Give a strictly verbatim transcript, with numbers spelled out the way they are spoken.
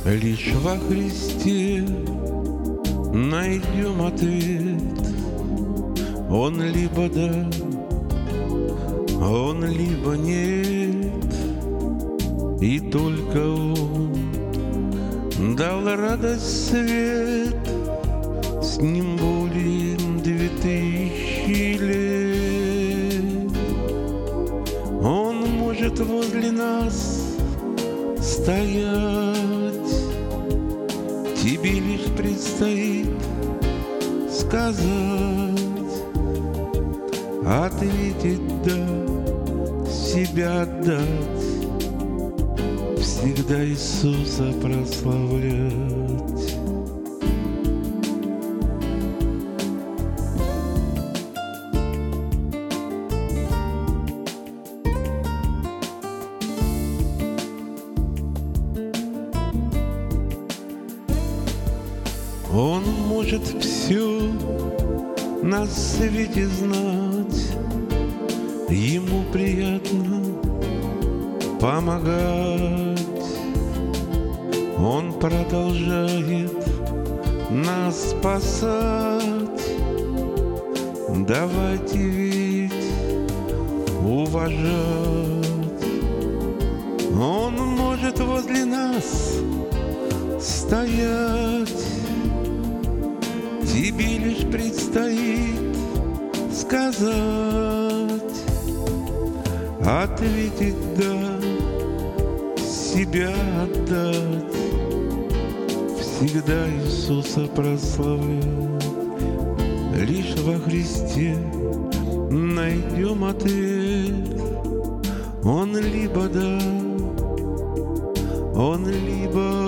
Лишь во Христе найдем ответ. Он либо да, он либо нет. И только Он дал радость, свет. С Ним более две тысячи лет. Он может возле нас стоять. Тебе лишь предстоит сказать, ответить да, себя отдать, всегда Иисуса прославлять. Он может все на свете знать, Ему приятно помогать. Он продолжает нас спасать. Давайте ведь уважать. Он может возле нас стоять. Тебе лишь предстоит сказать, ответить да, себя отдать, всегда Иисуса прославлять. Лишь во Христе найдем ответ. Он либо да, он либо